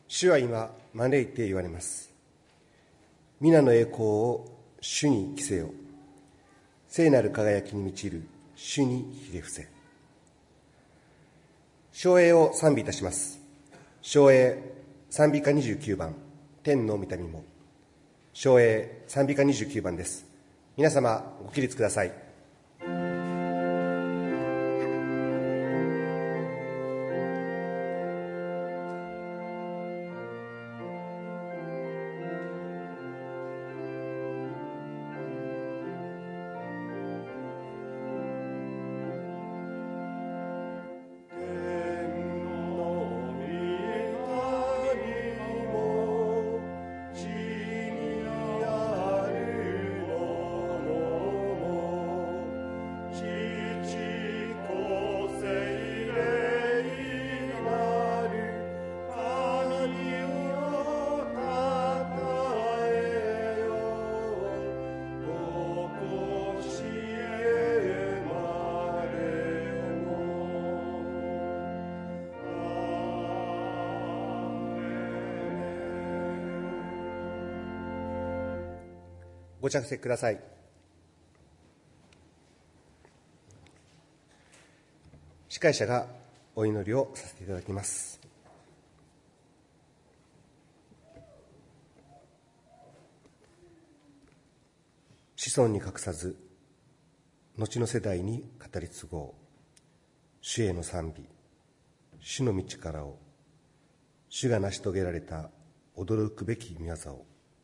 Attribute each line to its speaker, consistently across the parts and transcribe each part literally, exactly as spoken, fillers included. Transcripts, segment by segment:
Speaker 1: 主は今招いて言われます。皆の栄光を主に着せよ。聖なる輝きに満ちる主にひれ伏せ。唱詠を賛美いたします。唱詠賛美歌にじゅうきゅうばん、天の御霊も。唱詠賛美歌にじゅうきゅうばんです。皆様ご起立ください。ご着席ください。司会者がお祈りをさせていただきます。子孫に隠さず、後の世代に語り継ごう。主への賛美、主の道からを、主が成し遂げられた驚くべき御業を。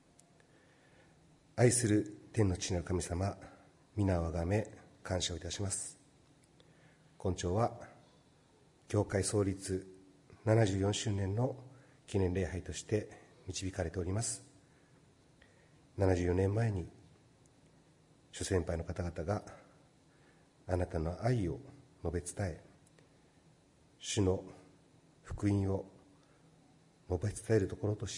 Speaker 1: 愛する天の父なる神様、皆をあがめ感謝をいたします。今朝は教会創立ななじゅうよんしゅうねんの記念礼拝として導かれております。ななじゅうよねんまえに諸先輩の方々があなたの愛を述べ伝え、主の福音を述べ伝えるところとして、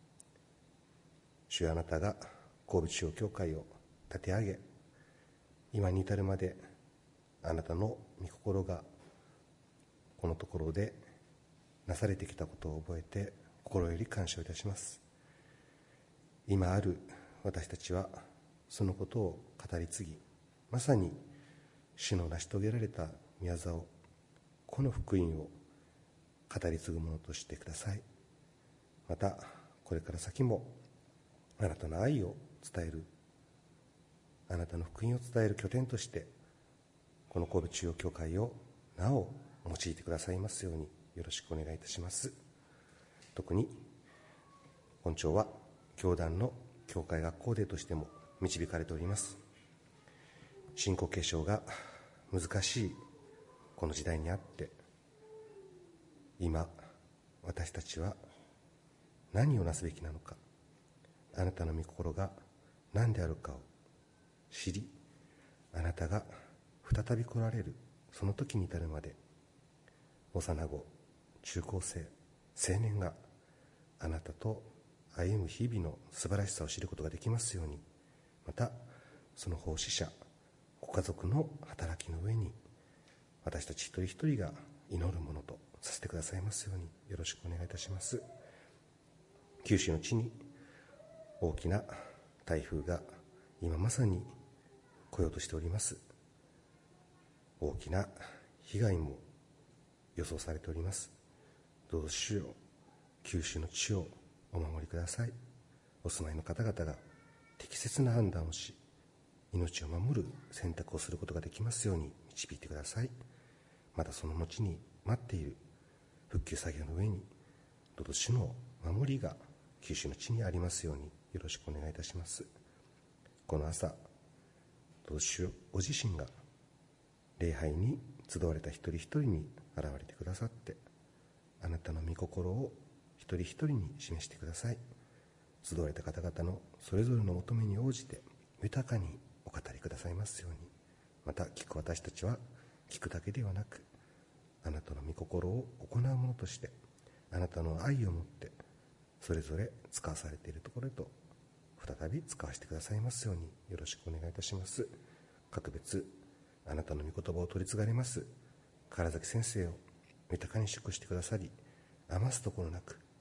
Speaker 1: 主よ、あなたが神戸中央教会を立て上げ、今に至るまであなたの御心がこのところでなされてきたことを覚えて心より感謝をいたします。今ある私たちはそのことを語り継ぎ、まさに主の成し遂げられた御業を、この福音を語り継ぐものとしてください。またこれから先もあなたの愛を伝える、あなたの福音を伝える拠点としてこの神戸中央教会をなお用いてくださいますようによろしくお願いいたします。特に本朝は教団の教会学校デーとしても導かれております。信仰継承が難しいこの時代にあって、今私たちは何をなすべきなのか、あなたの御心が何であるかを知り、あなたが再び来られるその時に至るまで、幼子、中高生、青年があなたと歩む日々の素晴らしさを知ることができますように、またその奉仕者、ご家族の働きの上に私たち一人一人が祈るものとさせてくださいますようによろしくお願いいたします。九州の地に大きな台風が今まさに来ようとしております。大きな被害も予想されております。どうぞ主よ、九州の地をお守りください。お住まいの方々が適切な判断をし、命を守る選択をすることができますように導いてください。またその後に待っている復旧作業の上に、どうぞ主の守りが九州の地にありますようによろしくお願いいたします。この朝、どうぞ主ご自身が礼拝に集われた一人一人に現れてくださって、あなたの御心を一人一人に示してください。集われた方々のそれぞれの求めに応じて豊かにお語りくださいますように、また聞く私たちは聞くだけではなく、あなたの御心を行うものとして、あなたの愛をもってそれぞれ使わされているところへと再び使わせてくださいますようによろしくお願いいたします。格別あなたの御言葉を取り継がれます唐崎先生を豊かに祝してくださり、余すところなく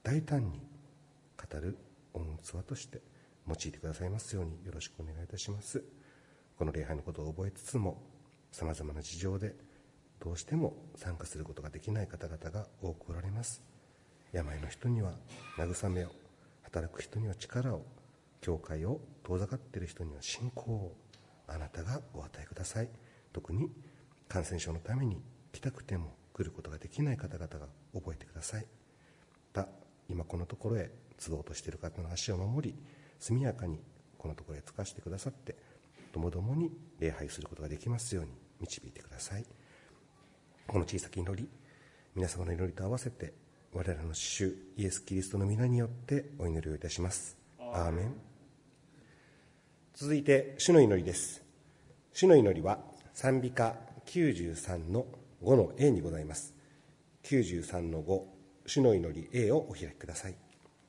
Speaker 1: 大胆に語る恩器として用いてくださいますようによろしくお願いいたします。この礼拝のことを覚えつつも、さまざまな事情でどうしても参加することができない方々が多くおられます。病の人には慰めを、働く人には力を、教会を遠ざかっている人には信仰をあなたがお与えください。特に感染症のために来たくても来ることができない方々が覚えてください。また今このところへ集おうとしている方の足を守り、速やかにこのところへ着かしてくださって、ともどもに礼拝することができますように導いてください。この小さき祈り、皆様の祈りと合わせて我らの主イエス・キリストの皆によってお祈りをいたします。アーメン。続いて主の祈りです。主の祈りは賛美歌きゅうじゅうさんのごの A にございます。きゅうじゅうさんのご、主の祈り A をお開きください。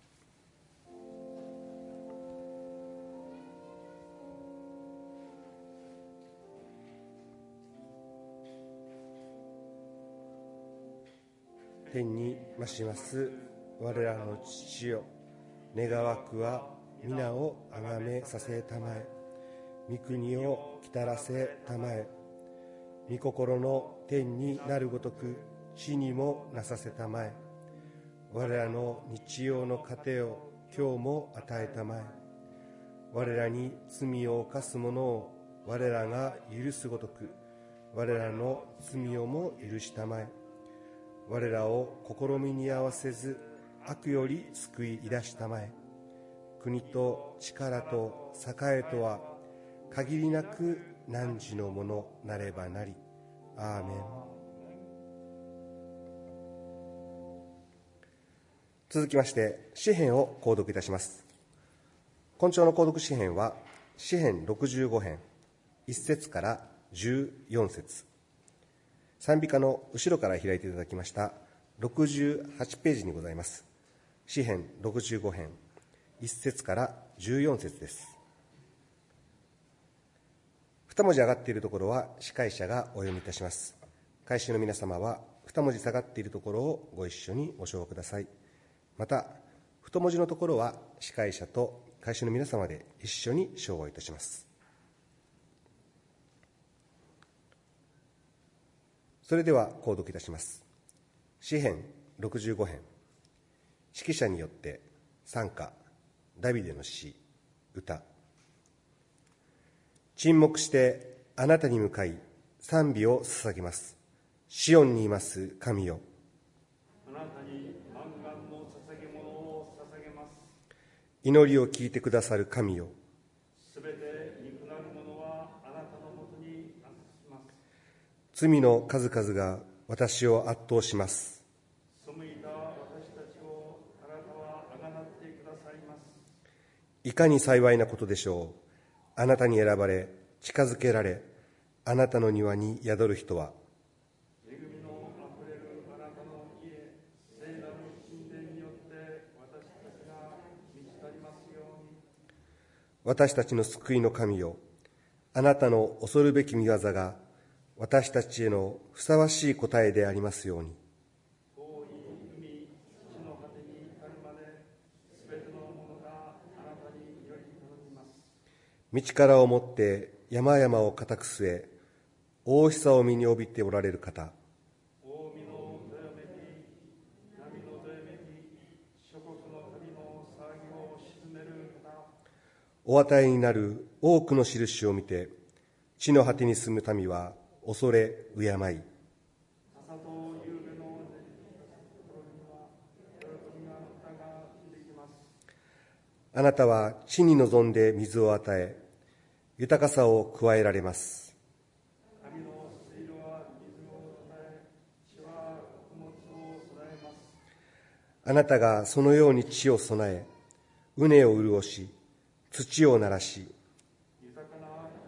Speaker 1: 天に増します我らの父よ、願わくは皆をあがめさせたまえ、御国をきたらせたまえ、御心の天になるごとく地にもなさせたまえ、我らの日曜の糧を今日も与えたまえ、我らに罪を犯す者を我らが許すごとく我らの罪をも許したまえ、我らを試みに合わせず悪より救い出したまえ、国と力と栄とは限りなく汝のものなればなり。アーメン。続きまして詩編を購読いたします。今朝の購読詩編は詩編ろくじゅうご編いっ節からじゅうよん節、賛美歌の後ろから開いていただきましたろくじゅうはちページにございます。詩編ろくじゅうご編いっ節からじゅうよん節です。二文字上がっているところは司会者がお読みいたします。改宗の皆様は二文字下がっているところをご一緒にご唱和ください。また太文字のところは司会者と改宗の皆様で一緒に唱和いたします。それでは購読いたします。詩編ろくじゅうご編、指揮者によって賛歌、ダビデの詩、歌。沈黙してあなたに向かい賛美を捧げます。シオンにいます神よ、
Speaker 2: あなたに満願の捧げ物を捧げます。
Speaker 1: 祈りを聞いてくださる神よ、
Speaker 2: すべて憎なる者はあなたのもとに集します。
Speaker 1: 罪の数々が私を圧倒します。
Speaker 2: 背いた私たちをあなたはあがなってくださいます。
Speaker 1: いかに幸いなことでしょう。あなたに選ばれ近づけられ、あなたの庭に宿る人は。
Speaker 2: 恵みのあふれるあなたの家、聖なる神殿によって私たちが満ち足りますように。
Speaker 1: 私たちの救いの神よ、あなたの恐るべき御業が私たちへのふさわしい答えでありますように。
Speaker 2: 遠い海、地の果てに至るまで、すべてのものがあなたにより頼みます。
Speaker 1: 道からをもって山々を固く据え、大久を身に帯びておられる方。
Speaker 2: 大海のどよめき、波のどよめき、諸国の旅の騒ぎを鎮める方。
Speaker 1: お与えになる多くの印を見て、地の果てに住む民は恐れ敬い。
Speaker 2: 朝と夕べの出てきたところには、喜びが歌が響きます。
Speaker 1: あなたは地に望んで水を与え、豊かさを加えられます。
Speaker 2: 神の水路は水を与え、地は穀物を備えます。
Speaker 1: あなたがそのように地を備え、畝を潤し、土を鳴らし、
Speaker 2: 豊かな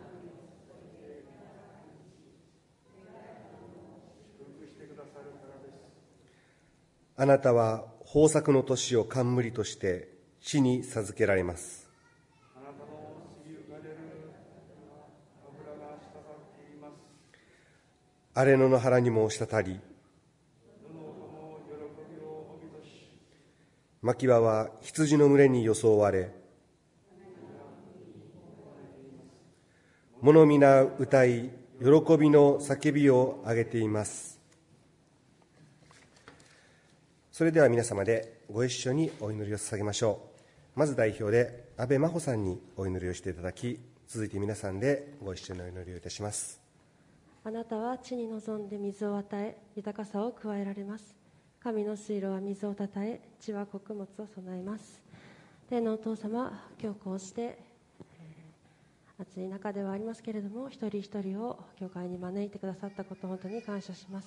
Speaker 2: 祝福してくださるからです。
Speaker 1: あなたは豊作の年を冠として地に授けられます。
Speaker 2: あなたの杉ゆかれる油が滴っています。
Speaker 1: 荒れ野の原にも滴り、
Speaker 2: 布の喜びを帯びとし、
Speaker 1: 牧場は羊の群れに装われ、物皆歌い、喜びの叫びを上げています。それでは皆様でご一緒にお祈りを捧げましょう。まず代表で安倍真帆さんにお祈りをしていただき、続いて皆さんでご一緒にお祈りをいたします。
Speaker 3: あなたは地に臨んで水を与え、豊かさを加えられます。神の水路は水をたたえ、地は穀物を備えます。天のお父様、今日こうして暑い中ではありますけれども、一人一人を教会に招いてくださったことを本当に感謝します。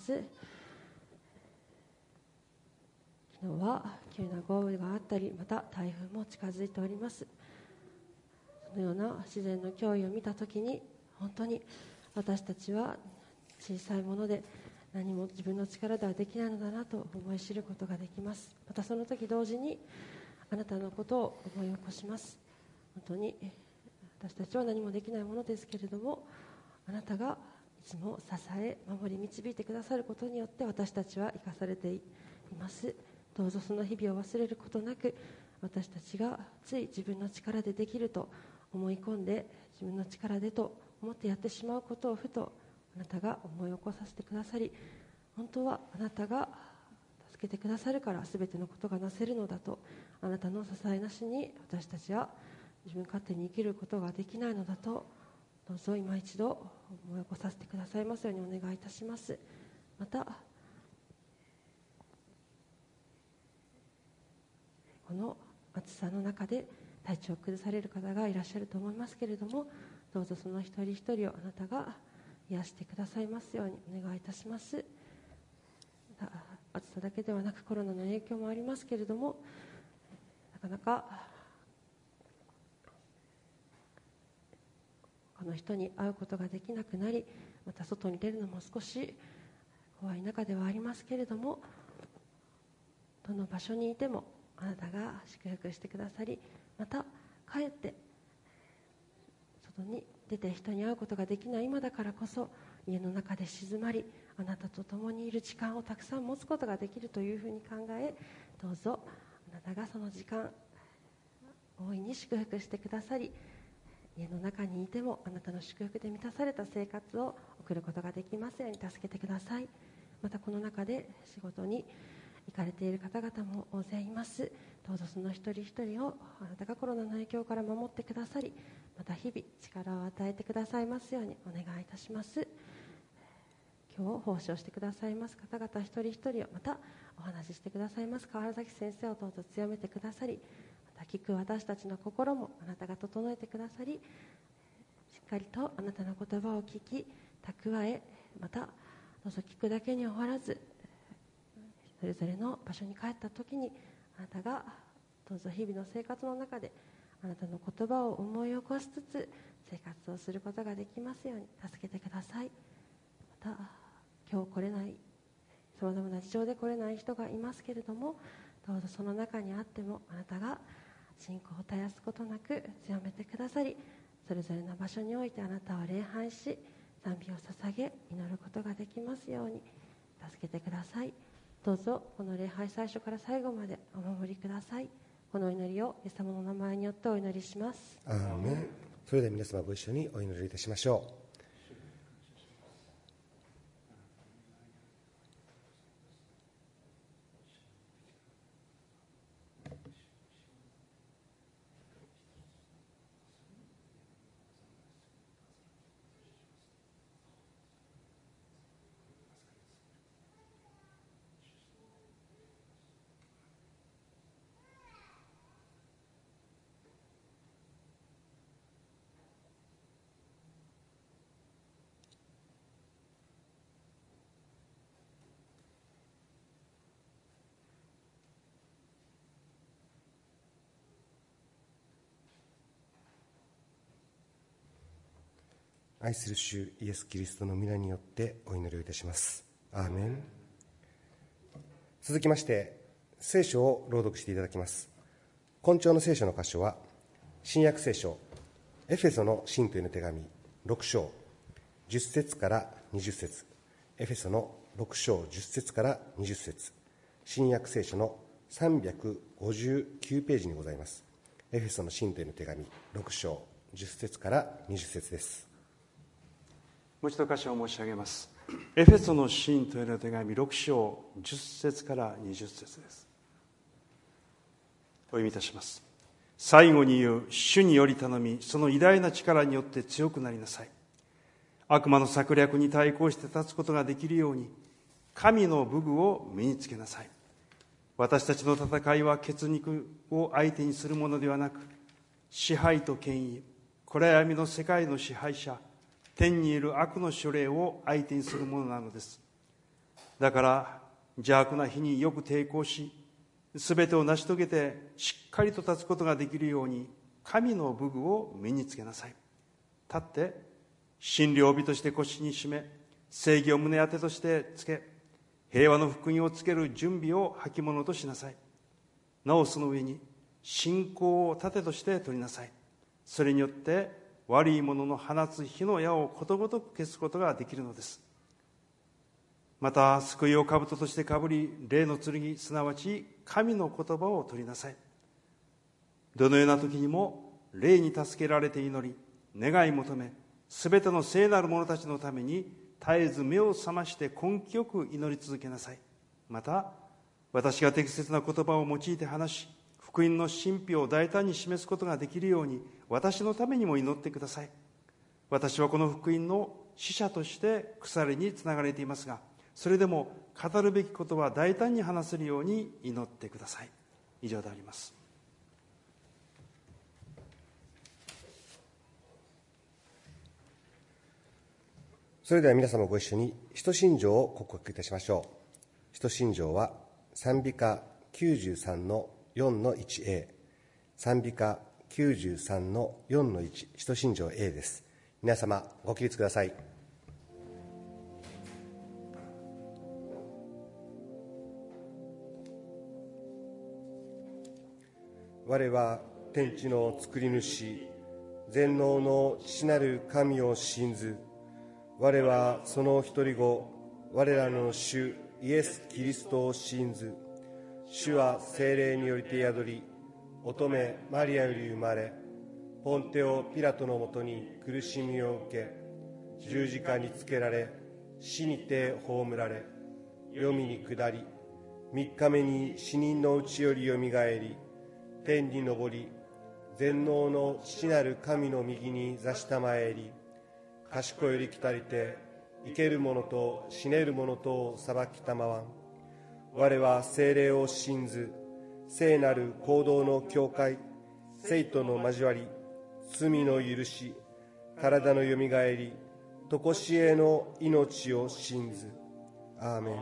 Speaker 3: 昨日は急な豪雨があったり、また台風も近づいております。そのような自然の脅威を見たときに、本当に私たちは小さいもので何も自分の力ではできないのだなと思い知ることができます。またその時同時にあなたのことを思い起こします。本当に私たちは何もできないものですけれども、あなたがいつも支え守り導いてくださることによって私たちは生かされています。どうぞその日々を忘れることなく、私たちがつい自分の力でできると思い込んで、自分の力でと思ってやってしまうことをふとあなたが思い起こさせてくださり、本当はあなたが助けてくださるから全てのことがなせるのだと、あなたの支えなしに私たちは自分勝手に生きることができないのだと、どうぞ今一度思い起こさせてくださいますようにお願いいたします。またこの暑さの中で体調を崩される方がいらっしゃると思いますけれども、どうぞその一人一人をあなたが癒してくださいますようにお願いいたします。暑さだけではなくコロナの影響もありますけれども、なかなか他の人に会うことができなくなり、また外に出るのも少し怖い中ではありますけれども、どの場所にいてもあなたが祝福してくださり、また帰って外に出て人に会うことができない今だからこそ、家の中で静まり、あなたと共にいる時間をたくさん持つことができるというふうに考え、どうぞあなたがその時間大いに祝福してくださり、家の中にいてもあなたの祝福で満たされた生活を送ることができますように助けてください。またこの中で仕事に行かれている方々も大勢います。どうぞその一人一人をあなたがコロナの影響から守ってくださり、また日々力を与えてくださいますようにお願いいたします。今日奉仕をしてくださいます方々一人一人を、またお話ししてくださいます川原崎先生をどうぞ強めてくださり、また聞く私たちの心もあなたが整えてくださり、しっかりとあなたの言葉を聞き蓄え、またどうぞ聞くだけに終わらず、それぞれの場所に帰った時にあなたがどうぞ日々の生活の中であなたの言葉を思い起こしつつ生活をすることができますように助けてください。また今日来れない、さまざまな事情で来れない人がいますけれども、どうぞその中にあってもあなたが信仰を絶やすことなく強めてくださり、それぞれの場所においてあなたを礼拝し賛美を捧げ祈ることができますように助けてください。どうぞこの礼拝最初から最後までお守りください。この祈りをイエス様の名前によってお祈りします。
Speaker 1: アーメン。それでは皆様ご一緒にお祈りいたしましょう。愛する主イエス・キリストの皆によってお祈りをいたします。アーメン。続きまして聖書を朗読していただきます。今朝の聖書の箇所は新約聖書エフェソの信徒への手紙ろく章じゅっ節からにじゅっ節、エフェソのろく章じゅっ節からにじゅっ節、新約聖書のさんびゃくごじゅうきゅうページにございます。エフェソの信徒への手紙ろく章じゅっ節からにじゅっ節です。
Speaker 2: もう一度箇所を申し上げます。エフェソの信徒への手紙ろく章じゅっ節からにじゅっ節です。お読みいたします。最後に言う、主により頼み、その偉大な力によって強くなりなさい。悪魔の策略に対抗して立つことができるように、神の武具を身につけなさい。私たちの戦いは血肉を相手にするものではなく、支配と権威、暗闇の世界の支配者、天にいる悪の諸霊を相手にするものなのです。だから邪悪な日によく抵抗し、すべてを成し遂げてしっかりと立つことができるように、神の武具を身につけなさい。立って真理を帯として腰に締め、正義を胸当てとしてつけ、平和の福音をつける準備を履物としなさい。なおその上に信仰を盾として取りなさい。それによって悪い者の放つ火の矢をことごとく消すことができるのです。また救いを兜としてかぶり、霊の剣、すなわち神の言葉を取りなさい。どのような時にも霊に助けられて祈り、願い求め、すべての聖なる者たちのために絶えず目を覚まして根気よく祈り続けなさい。また私が適切な言葉を用いて話し、福音の神秘を大胆に示すことができるように、私のためにも祈ってください。私はこの福音の使者として鎖につながれていますが、それでも語るべきことは大胆に話せるように祈ってください。以上であります。
Speaker 1: それでは皆様ご一緒に使徒信条を告白いたしましょう。使徒信条は賛美歌きゅうじゅうさんのよんのいちエー、賛美歌きゅうじゅうさんのよんのいち、使徒信条 A です。皆様ご起立ください。我は天地の作り主、全能の父なる神を信ず。我はその一人子、我らの主イエス・キリストを信ず。主は聖霊によりて宿り、乙女マリアより生まれ、ポンテオ・ピラトのもとに苦しみを受け、十字架につけられ、死にて葬られ、黄泉に下り、三日目に死人のうちよりよみがえり、天に昇り、全能の父なる神の右に座したまえり、賢より来たりて、生ける者と死ねる者とを裁きたまわん。我は聖霊を信ず、聖なる行動の教会、聖徒の交わり、罪の許し、体のよみがえり、とこしえの命を信ず。アーメン。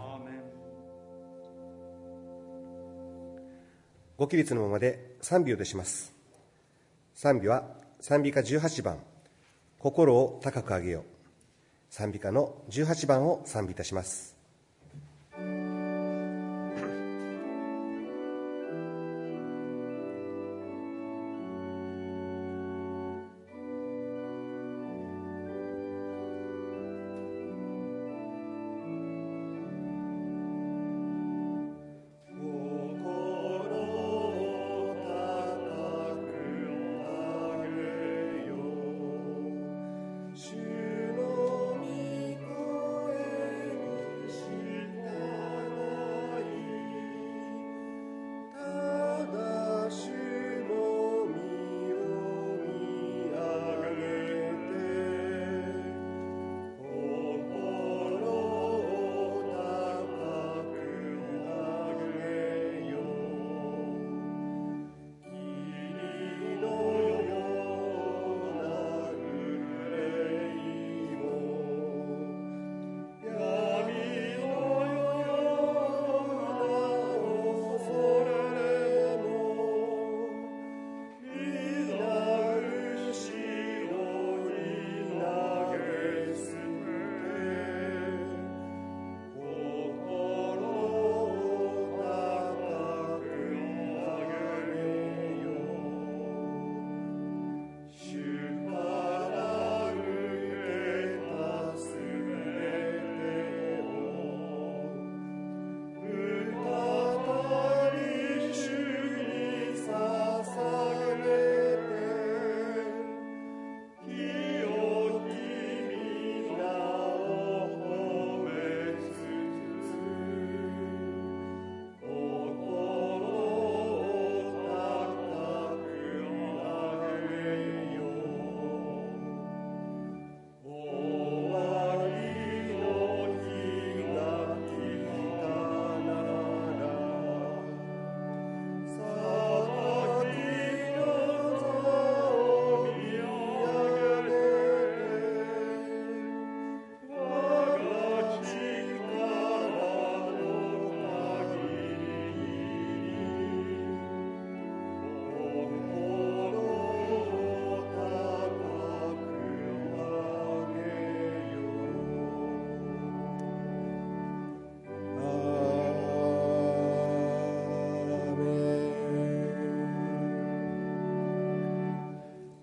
Speaker 1: ご起立のままで賛美をいたします。賛美は賛美歌じゅうはちばん、心を高く上げよう。賛美歌のじゅうはちばんを賛美いたします。
Speaker 4: 主の御声に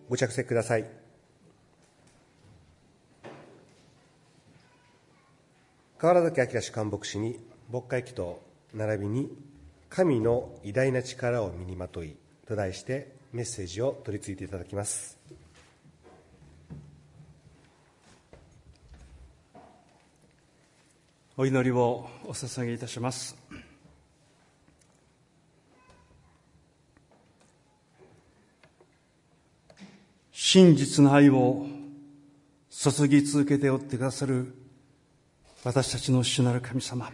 Speaker 1: ご着席ください。川原崎明主幹牧師に牧会祈祷並びに神の偉大な力を身にまといと題してメッセージを取り次いでいただきます。
Speaker 2: お祈りをお捧げいたします。真実の愛を注ぎ続けておってくださる私たちの主なる神様、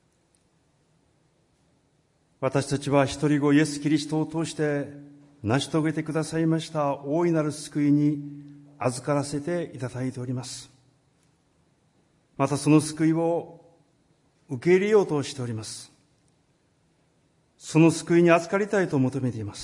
Speaker 2: 私たちは一人子イエス・キリストを通して成し遂げてくださいました大いなる救いに預からせていただいております。またその救いを受け入れようとしております。その救いに預かりたいと求めています。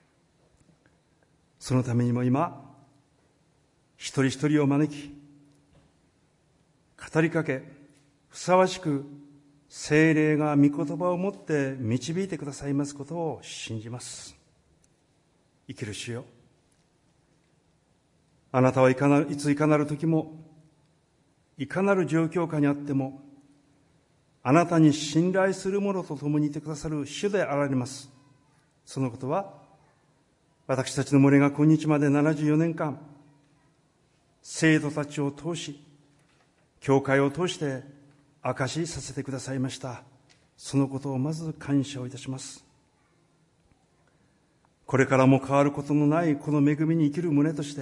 Speaker 2: そのためにも今、一人一人を招き、語りかけ、ふさわしく聖霊が御言葉をもって導いてくださいますことを信じます。生きる主よ、あなたはいかなる、いついかなる時も、いかなる状況下にあっても、あなたに信頼する者と共にいてくださる主であられます。そのことは、私たちの群れが今日までななじゅうよねんかん、生徒たちを通し、教会を通して証しさせてくださいました。そのことをまず感謝をいたします。これからも変わることのないこの恵みに生きる胸として、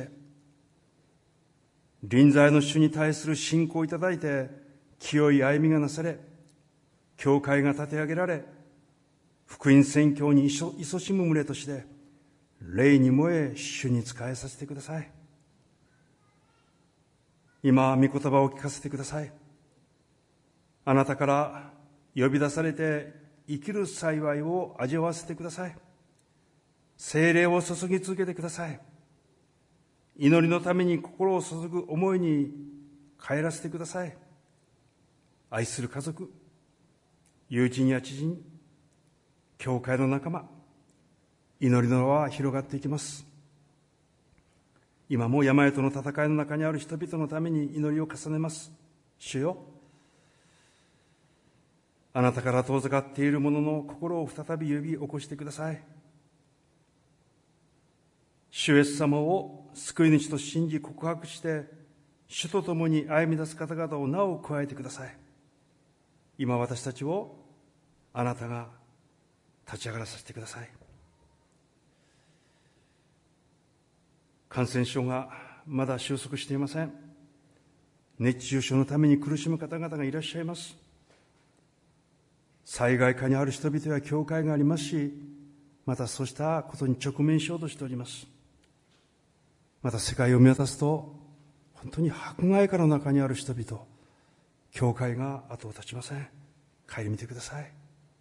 Speaker 2: 臨在の主に対する信仰をいただいて、清い歩みがなされ、教会が立て上げられ、福音宣教に勤しむ群れとして、霊に燃え主に仕えさせてください。今、御言葉を聞かせてください。あなたから呼び出されて生きる幸いを味わわせてください。聖霊を注ぎ続けてください。祈りのために心を注ぐ思いに帰らせてください。愛する家族、友人や知人、教会の仲間、祈りの輪は広がっていきます。今も病との戦いの中にある人々のために祈りを重ねます。主よ、あなたから遠ざかっている者の心を再び呼び起こしてください。主イエス様を救い主と信じ告白して、主と共に歩み出す方々をなお加えてください。今私たちをあなたが立ち上がらさせてください。感染症がまだ収束していません。熱中症のために苦しむ方々がいらっしゃいます。災害下にある人々や教会がありますし、またそうしたことに直面しようとしております。また世界を見渡すと、本当に迫害下の中にある人々、教会が後を絶ちません。顧みてください。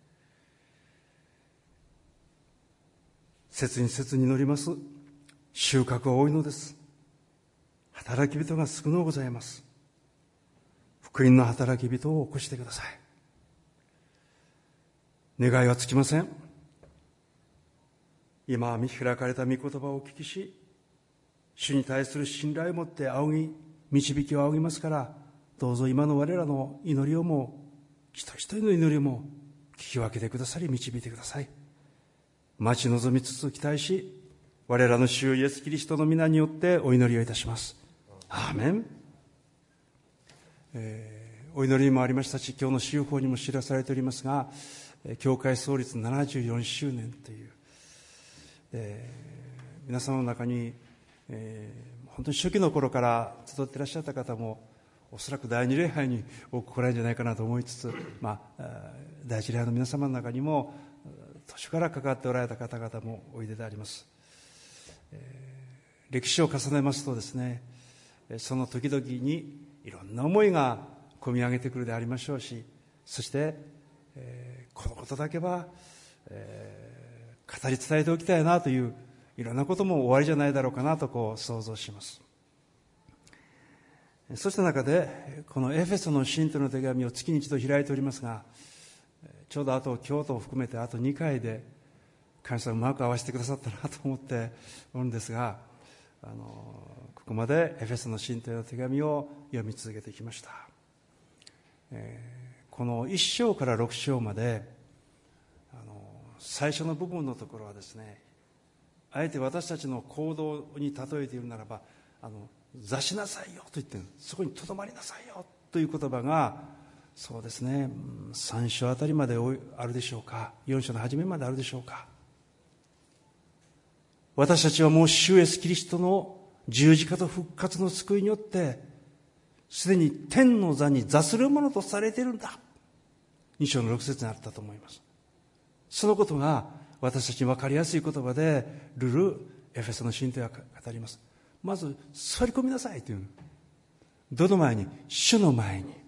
Speaker 2: 切に切に祈ります。収穫は多いのです。働き人が少のうございます。福音の働き人を起こしてください。願いはつきません。今見開かれた御言葉をお聞きし、主に対する信頼を持って仰ぎ、導きを仰ぎますから、どうぞ今の我らの祈りをも、一人一人の祈りをも聞き分けてくださり、導いてください。待ち望みつつ期待し、我らの主イエスキリストの皆によってお祈りをいたします。アーメン。えー、お祈りにもありましたし、今日の週報にも知らされておりますが、教会創立ななじゅうよんしゅうねんという、えー、皆様の中に、えー、本当に初期の頃から集っていらっしゃった方もおそらく第二礼拝に多く来られるんじゃないかなと思いつつ、まあ、第一礼拝の皆様の中にも途中から関わっておられた方々もおいでであります。えー、歴史を重ねますとですね、その時々にいろんな思いが込み上げてくるでありましょうし、そして、えー、このことだけは、えー、語り伝えておきたいなといういろんなことも終わりじゃないだろうかなとこう想像します。そうした中でこのエフェソの信徒の手紙を月に一度開いておりますが、ちょうどあと京都を含めてあとにかいで神様うまく合わせてくださったなと思っておるんですが、 あのここまでエフェソの信徒への手紙を読み続けてきました。えー、このいっ章からろく章まであの最初の部分のところはですね、あえて私たちの行動に例えているならば、あの座しなさいよと言ってる、そこにとどまりなさいよという言葉が、そうですね、さん章あたりまであるでしょうか、よん章の初めまであるでしょうか。私たちはもう主イエスキリストの十字架と復活の救いによってすでに天の座に座するものとされているんだ。に章のろく節にあったと思います。そのことが私たちに分かりやすい言葉でルルエフェソの信徒は語ります。まず座り込みなさいという、どの前に、主の前に、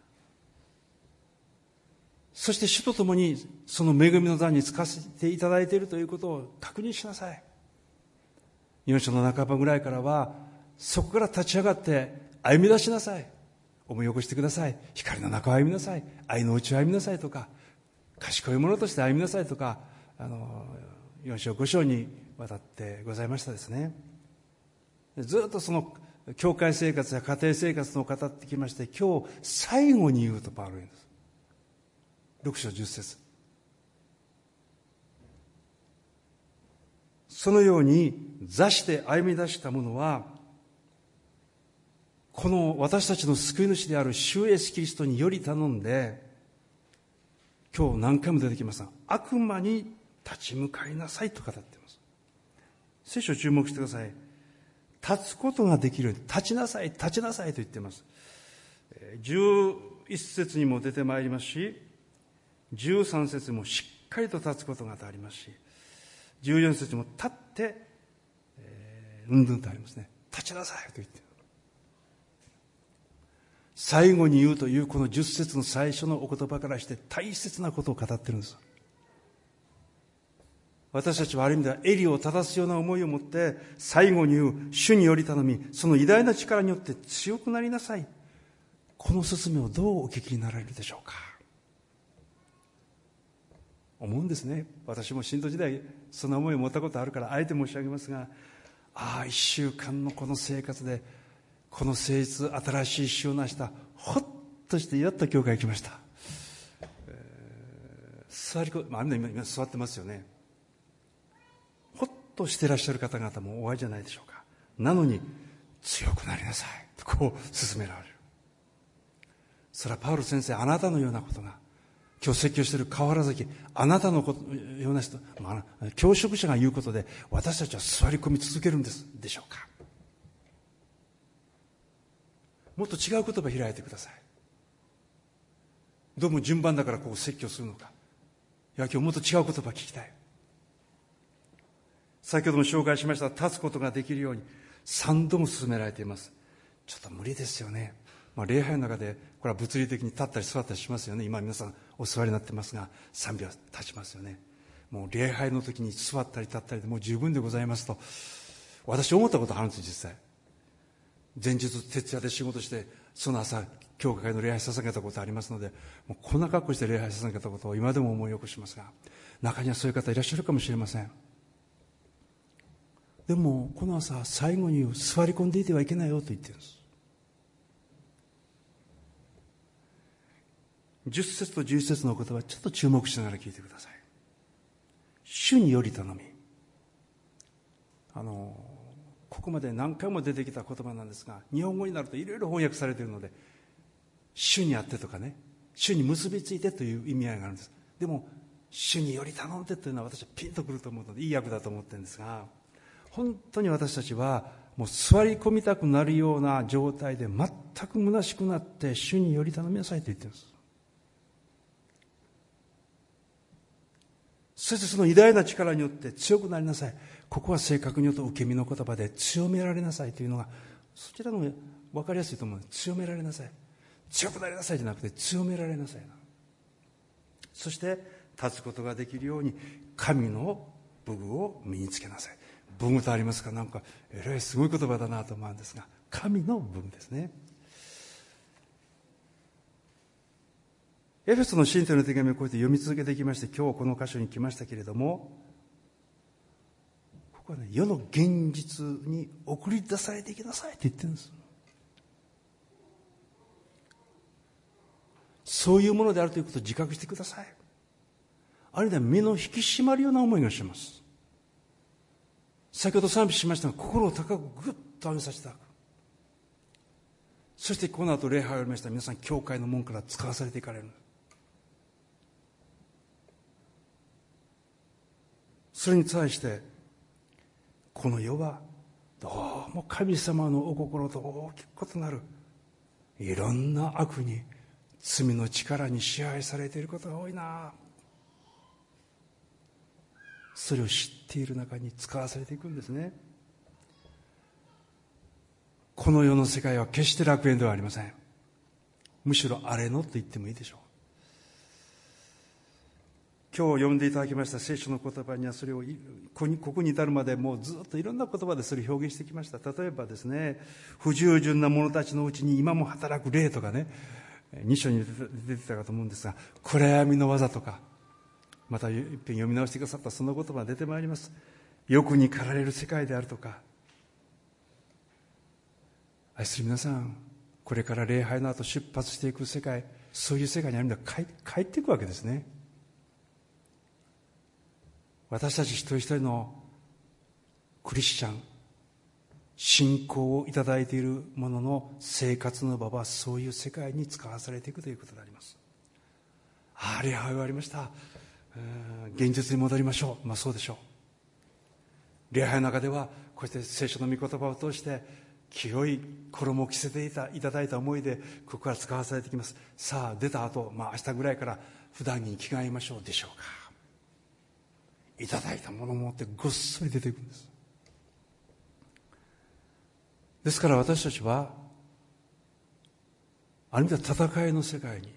Speaker 2: そして主と共にその恵みの座につかせていただいているということを確認しなさい。よん章の半ばぐらいからは、そこから立ち上がって歩み出しなさい、思い起こしてください、光の中を歩みなさい、愛のうちを歩みなさいとか、賢いものとして歩みなさいとか、あのよん章ご章にわたってございましたですね。ずっとその教会生活や家庭生活を語ってきまして、今日最後に言うとパウロ言うんです。ろく章じゅっ節。そのように座して歩み出した者は、この私たちの救い主である主イエスキリストにより頼んで、今日何回も出てきますが、悪魔に立ち向かいなさいと語っています。聖書を注目してください。立つことができるように立ちなさい、立ちなさいと言っています。じゅういち節にも出てまいりますし、じゅうさん節もしっかりと立つことがありますし、じゅうよん節も立って、えー、うんぬんとありますね。立ちなさいと言っている。最後に言うというこのじゅっ節の最初のお言葉からして大切なことを語っているんです。私たちはある意味では襟を正すような思いを持って最後に言う、主により頼み、その偉大な力によって強くなりなさい。この勧めをどうお聞きになられるでしょうか。思うんですね。私も信徒時代そんな思いを持ったことあるからあえて申し上げますが、ああ一週間のこの生活でこの誠実新しい主をなした、ほっとしてやっと教会に来ました。えー、座りこ、まあ、あんな今今座ってますよね。ほっとしてらっしゃる方々もお会いじゃないでしょうか。なのに強くなりなさいとこう勧められる。それはパウロ先生、あなたのようなことが、今日説教している河原崎、あなたのような人、まあ、教職者が言うことで私たちは座り込み続けるんですでしょうか。もっと違う言葉開いてください。どうも順番だからこう説教するのか。いや今日もっと違う言葉聞きたい。先ほども紹介しました立つことができるように三度も勧められています。ちょっと無理ですよね。まあ、礼拝の中でこれは物理的に立ったり座ったりしますよね。今皆さんお座りになってますがさんびょう経ちますよね。もう礼拝の時に座ったり立ったりでもう十分でございますと私思ったことあるんです。実際前日徹夜で仕事してその朝教会の礼拝捧げたことありますので、もうこんな格好して礼拝捧げたことを今でも思い起こしますが、中にはそういう方いらっしゃるかもしれません。でもこの朝最後に座り込んでいてはいけないよと言っているんです。じゅっ節とじゅういち節の言葉ちょっと注目しながら聞いてください。主により頼み、あのここまで何回も出てきた言葉なんですが、日本語になるといろいろ翻訳されているので、主にあってとかね、主に結びついてという意味合いがあるんです。でも主により頼んでというのは私はピンとくると思うのでいい訳だと思ってるんですが、本当に私たちはもう座り込みたくなるような状態で全く虚しくなって主により頼みなさいと言ってるんです。そしてその偉大な力によって強くなりなさい。ここは正確に言うと受け身の言葉で強められなさいというのがそちらの分かりやすいと思う。強められなさい、強くなりなさいじゃなくて強められなさい。そして立つことができるように神の武具を身につけなさい。武具とありますか、なんかえらいすごい言葉だなと思うんですが、神の武具ですね。エフェソの信徒の手紙をこうやって読み続けてきまして、今日この箇所に来ましたけれども、ここはね、世の現実に送り出されていきなさいって言ってるんです。そういうものであるということを自覚してください。あるいは目の引き締まるような思いがします。先ほど賛美しましたが、心を高くぐっと上げさせていただく。そしてこの後礼拝を終わりましたら、皆さん教会の門から使わされていかれる。それに対してこの世はどうも神様のお心と大きく異なるいろんな悪に、罪の力に支配されていることが多いな。それを知っている中に使わされていくんですね。この世の世界は決して楽園ではありません。むしろ荒れ野と言ってもいいでしょう。今日読んでいただきました聖書の言葉には、それをここに至るまでもうずっといろんな言葉でそれを表現してきました。例えばですね、不従順な者たちのうちに今も働く霊とかね、に章に出てたかと思うんですが、暗闇の技とか、また一遍読み直してくださったその言葉が出てまいります。欲に駆られる世界であるとか。愛する皆さん、これから礼拝の後出発していく世界、そういう世界にあるんだから帰、帰っていくわけですね。私たち一人一人のクリスチャン、信仰をいただいている者の生活の場はそういう世界に使わされていくということであります。ああ、礼拝終わりました、現実に戻りましょう。まあそうでしょう。礼拝の中ではこうして聖書の御言葉を通して清い衣を着せていたいただいた思いでここから使わされてきます。さあ出た後、まあ明日ぐらいから普段に着替えましょうでしょうか。いただいたものを持ってごっそり出ていくんです。ですから私たちはある意味では戦いの世界に、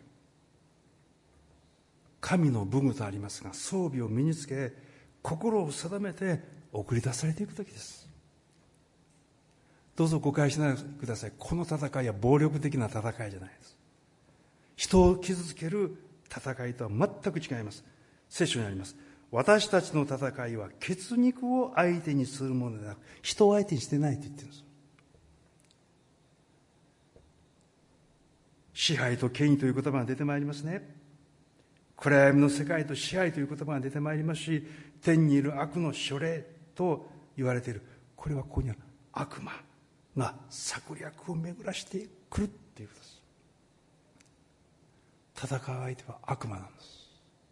Speaker 2: 神の武具とありますが装備を身につけ心を定めて送り出されていく時です。どうぞ誤解しないでください。この戦いは暴力的な戦いじゃないです。人を傷つける戦いとは全く違います。聖書にあります。私たちの戦いは血肉を相手にするものでなく、人を相手にしてないと言ってるんです。支配と権威という言葉が出てまいりますね。暗闇の世界と支配という言葉が出てまいりますし、天にいる悪の書霊と言われている。これはここには悪魔が策略を巡らしてくるっていうことです。戦う相手は悪魔なんです。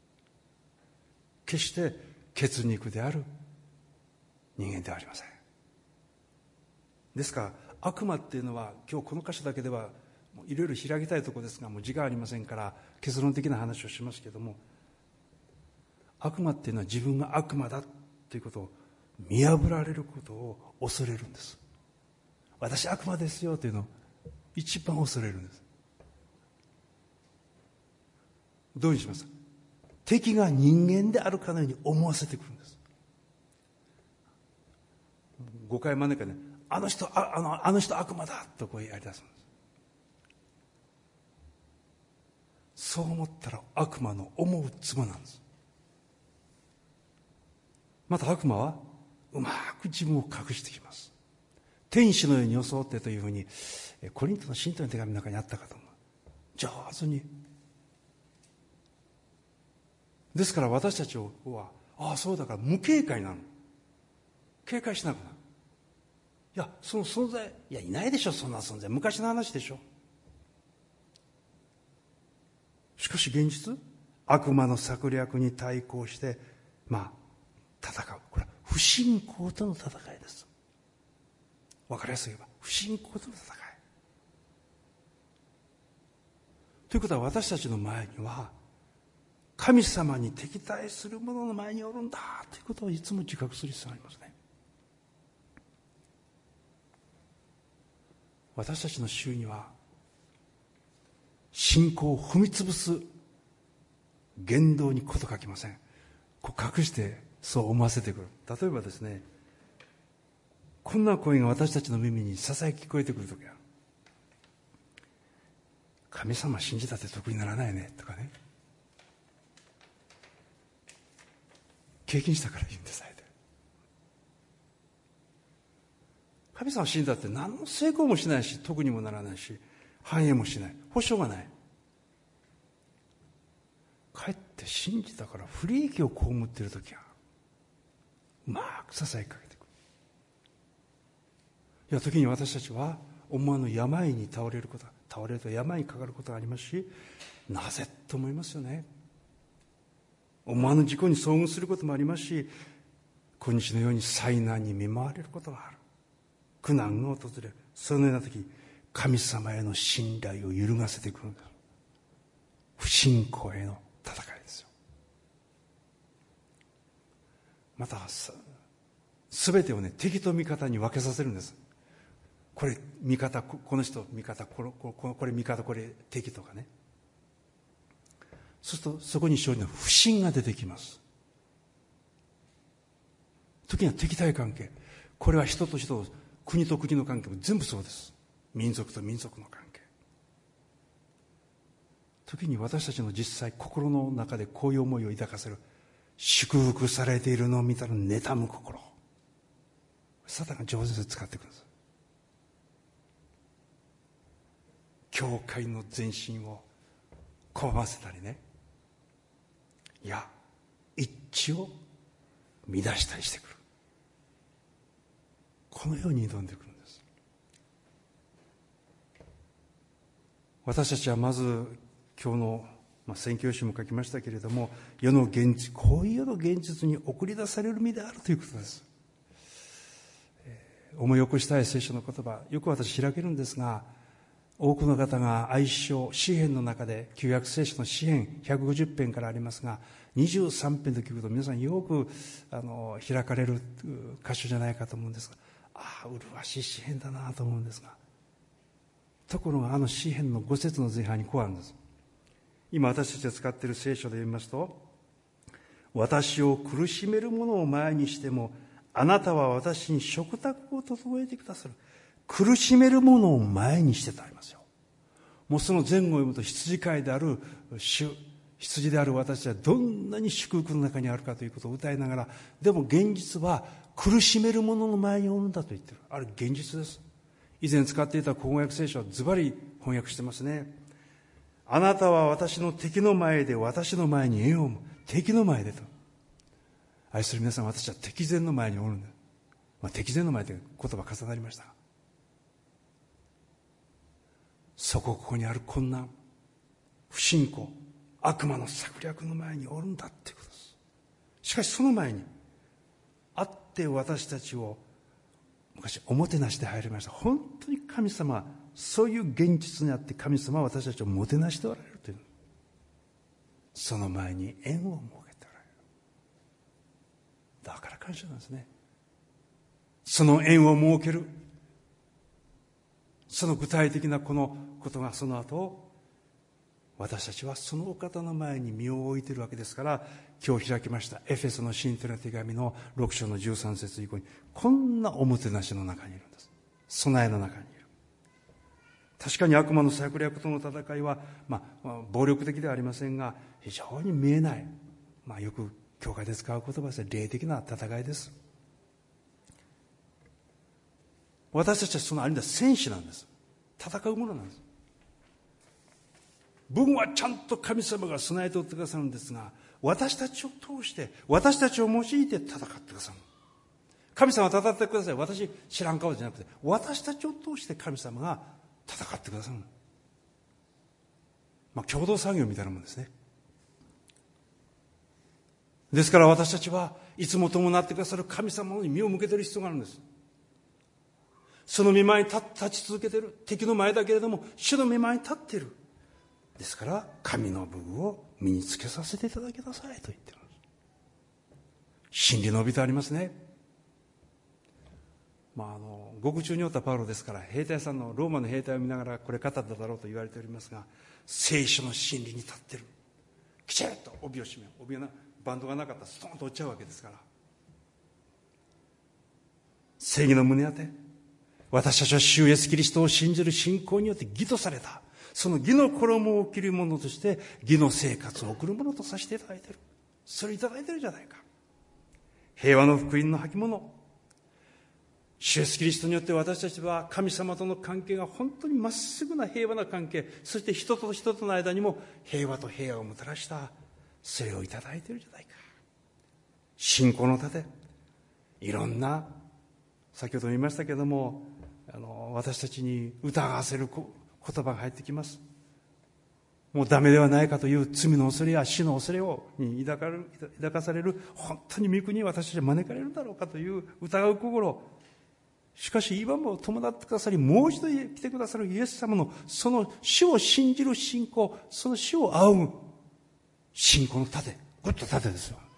Speaker 2: 決して血肉である人間ではありません。ですから悪魔っていうのは、今日この箇所だけではいろいろ開きたいところですが、もう時間ありませんから結論的な話をしますけれども、悪魔っていうのは自分が悪魔だということを見破られることを恐れるんです。私悪魔ですよというのを一番恐れるんです。どうにします？敵が人間であるかのように思わせてくるんです。誤解招くね、あの人ああのあの人悪魔だとこうやり出すんです。そう思ったら悪魔の思うつぼなんです。また悪魔はうまく自分を隠してきます。天使のように装ってというふうにコリントの信徒の手紙の中にあったかと思う。上手に。ですから私たちは、ああそうだから無警戒なの。警戒しなくなる。いやその存在、いやいないでしょ、そんな存在、昔の話でしょ。しかし現実、悪魔の策略に対抗してまあ戦う。これは不信仰との戦いです。わかりやすい言えば不信仰との戦いということは、私たちの前には神様に敵対する者の前におるんだということをいつも自覚する必要がありますね。私たちの周囲には信仰を踏み潰す言動にこと書きません。こう隠してそう思わせてくる。例えばですね、こんな声が私たちの耳にささやき聞こえてくるときは、神様信じたって得にならないねとかね、経験したから言うんです。あえて神様は死んだって何の成功もしないし、得にもならないし、繁栄もしない。保証がない。かえって信じたから不利益を被っているときは、うまく支えかけていく。いや、時に私たちは思わぬ病に倒れること、倒れると病にかかることがありますし、なぜと思いますよね。思わぬ事故に遭遇することもありますし、今日のように災難に見舞われることがある。苦難が訪れる。そのような時、神様への信頼を揺るがせていくのです。不信仰への戦いですよ。またすべてをね、敵と味方に分けさせるんです。これ味方、この人味方、これこれ味方、これ敵とかね。そうするとそこに勝利の不信が出てきます。時には敵対関係、これは人と人、国と国の関係も全部そうです。民族と民族の関係。時に私たちの実際心の中でこういう思いを抱かせる、祝福されているのを見たら妬む心、サタンが上手に使ってくるんです。教会の前進を拒ませたりね、いや一致を乱したりしてくる。このように挑んでくるんです。私たちはまず今日の、まあ、宣教師も書きましたけれども、世の現実、こういう世の現実に送り出される身であるということです。えー、思い起こしたい聖書の言葉、よく私開けるんですが、多くの方が愛称、詩編の中で、旧約聖書の詩編ひゃくごじゅっぺんからありますが、にじゅうさんぺんと聞くと皆さんよくあの開かれる箇所じゃないかと思うんですが、ああ、麗しい詩編だなと思うんですが、ところがあの詩編のご節の前半にこうあるんです。今私たちが使っている聖書で読みますと、私を苦しめる者を前にしても、あなたは私に食卓を整えてくださる。苦しめる者を前にしてとありますよ。もうその前後を読むと、羊飼いである主、羊である私はどんなに祝福の中にあるかということを歌いながら、でも現実は苦しめる者の前におるんだと言ってる。あれ現実です。以前使っていた口語訳聖書はズバリ翻訳してますね。あなたは私の敵の前で私の前に縁を生む。敵の前でと。愛する皆さん、私は敵前の前におるんだ。まあ、敵前の前で言葉重なりました。そこここにある困難、不信仰、悪魔の策略の前におるんだっていうことです。しかしその前にあって私たちを昔おもてなしで入りました。本当に神様はそういう現実にあって、神様は私たちをもてなしておられるという、その前に縁を設けておられる。だから感謝なんですね。その縁を設ける、その具体的なこのことがその後、私たちはそのお方の前に身を置いているわけですから、今日開きましたエフェソの信徒の手紙のろく章のじゅうさん節以降に、こんなおもてなしの中にいるんです。備えの中にいる。確かに悪魔の策略との戦いは、まあ、暴力的ではありませんが、非常に見えない、まあ、よく教会で使う言葉ですが、霊的な戦いです。私たちはそのある意味では戦士なんです。戦うものなんです。武具はちゃんと神様が備えておってくださるんですが、私たちを通して、私たちを用いて戦ってくださる。神様は戦ってください。私知らん顔じゃなくて、私たちを通して神様が戦ってくださる。まあ共同作業みたいなもんですね。ですから私たちはいつも伴ってくださる神様に身を向けている必要があるんです。その御前に立ち続けている。敵の前だけれども主の御前に立っている。ですから神の武具を身につけさせていただきなさいと言っています。真理の帯とありますね。まあ、あの獄中におったパウロですから、兵隊さんのローマの兵隊を見ながらこれ語っただろうと言われておりますが、聖書の真理に立っている。きちっと帯を締める。帯がなバンドがなかったらストンと落ちちゃうわけですから、正義の胸当て、私たちは主イエスキリストを信じる信仰によって義とされた。その義の衣を着る者として義の生活を送る者とさせていただいている。それいただいているじゃないか。平和の福音の履物、 主イエスキリストによって私たちは神様との関係が本当にまっすぐな平和な関係、そして人と人との間にも平和と平和をもたらした、それをいただいているじゃないか。信仰の盾、いろんな先ほども言いましたけれども、あの私たちに疑わせる言葉が入ってきます。もうダメではないかという罪の恐れや死の恐れをに抱かれる、抱かされる、本当に御国に私たちは招かれるだろうかという疑う心。しかし今も伴ってくださり、もう一度来てくださるイエス様のその主を信じる信仰、その主を仰ぐ信仰の盾、グッと盾ですよ。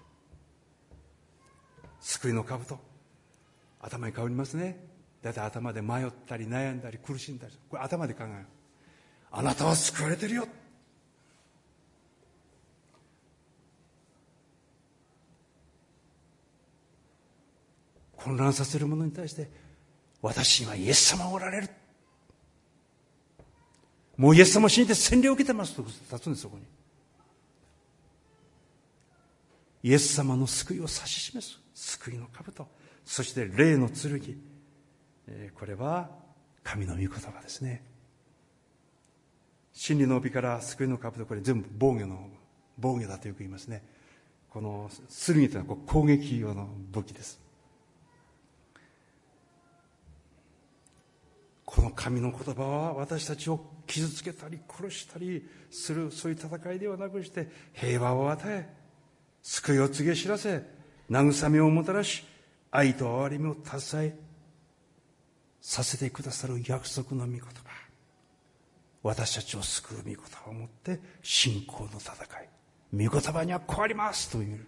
Speaker 2: 救いの兜、頭にかぶりますね。だいたい頭で迷ったり悩んだり苦しんだり、これ頭で考える。あなたは救われてるよ。混乱させる者に対して、私にはイエス様がおられる。もうイエス様を信じて洗礼を受けてますと立つんです、そこに。イエス様の救いを指し示す救いの兜、そして霊の剣、これは神の御言葉ですね。真理の帯から救いの兜、これ全部防御の防御だとよく言いますね。この剣というのはこう攻撃用の武器です。この神の言葉は私たちを傷つけたり殺したりする、そういう戦いではなくして、平和を与え、救いを告げ知らせ、慰めをもたらし、愛と憐れみを携えさせてくださる約束の御言葉、私たちを救う御言葉をもって信仰の戦い、御言葉にはこうありますという、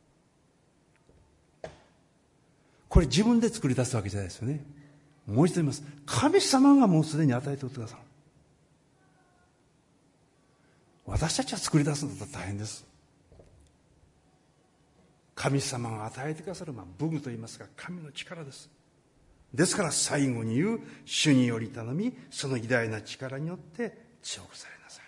Speaker 2: これ自分で作り出すわけじゃないですよね。もう一度言います。神様がもうすでに与えておいてくださる。私たちは作り出すのだと大変です。神様が与えてくださる、まあ、武具といいますか、神の力です。ですから最後に言う、主により頼み、その偉大な力によって強くされなさい。